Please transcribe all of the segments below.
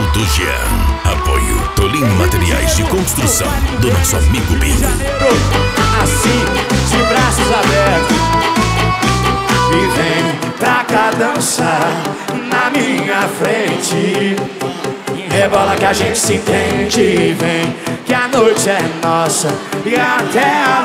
do Jean. Apoio Tolim Materiais de Construção, do nosso amigo Binho. Assim, de braços abertos, e vem pra cá dançar na minha frente. Rebola que a gente se entende. Vem que a noite é nossa e até a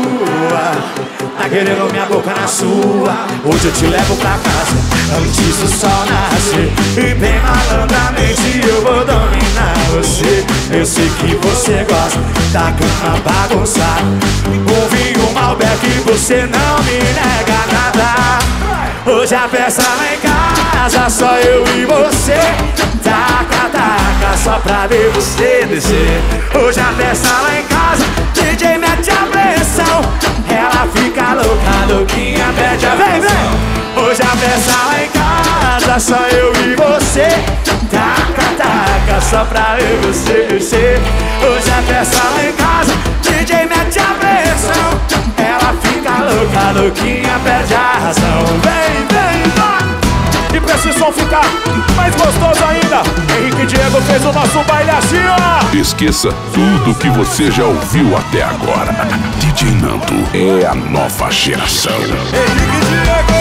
lua tá querendo minha boca na sua. Hoje eu te levo pra casa antes do sol nascer, e bem malandramente eu vou dominar você. Eu sei que você gosta da cama bagunçada, um vinho Malbec, você não me nega nada. Hoje a festa lá em casa, só eu e você. Taca, taca, só pra ver você descer. Hoje a festa lá em casa, DJ mete a pressão, ela fica louca, louquinha, pede a vem, vem. Hoje a festa lá em casa, só eu e você. Taca, taca, só pra ver você descer. Hoje a festa lá em casa, DJ mete a pressão, ela fica louca, louquinha, perde a razão. Vem, vem, vai. E pra esse som ficar mais gostoso ainda, Henrique Diego fez o nosso baile assim, ó. Esqueça tudo que você já ouviu até agora. DJ Nando é a nova geração. Henrique Diego!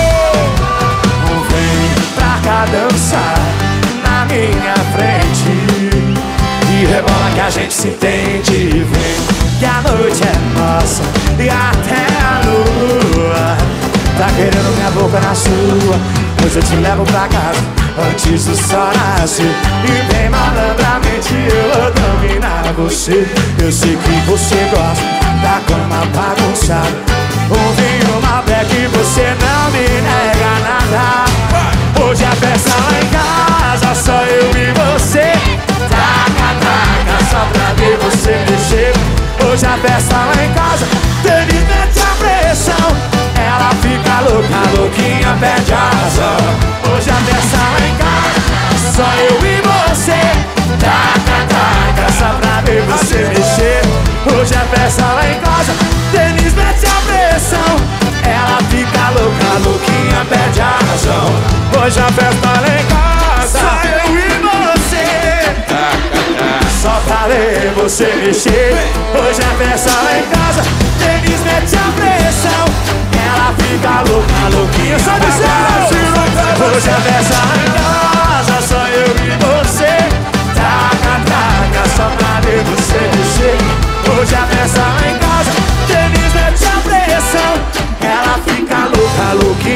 Vem pra cá dançar na minha frente, e rebola que a gente se entende. Vem que a noite é nossa e até a lua tá querendo minha boca na sua. Hoje eu te levo pra casa antes do sol nascer, e bem malandramente eu vou dominar você. Eu sei que você gosta da cama bagunçada, um vinho Malbec, você não me nega nada. Hoje a festa lá em casa, só eu e você. Taca, taca, só pra ver você mexer. Hoje a festa lá em casa, Denis mete a pressão, ela fica louca, louquinha, perde a razão. Hoje a festa lá em casa, só eu e você. Taca, taca, só pra ver você mexer. Hoje a festa lá em casa, Denis mete a pressão, ela fica louca, louquinha, perde a razão. Hoje a festa lá em casa, só eu e você. Taca, taca, só pra ver você mexer. Hoje a festa lá em casa, Denis mete a pressão, ela fica louca, louquinha, só de ser. Hoje a festa lá em casa, só eu e você. Taca, taca, só pra ver você mexer. Hoje a festa lá em casa, Denis mete a pressão, ela fica louca, louquinha.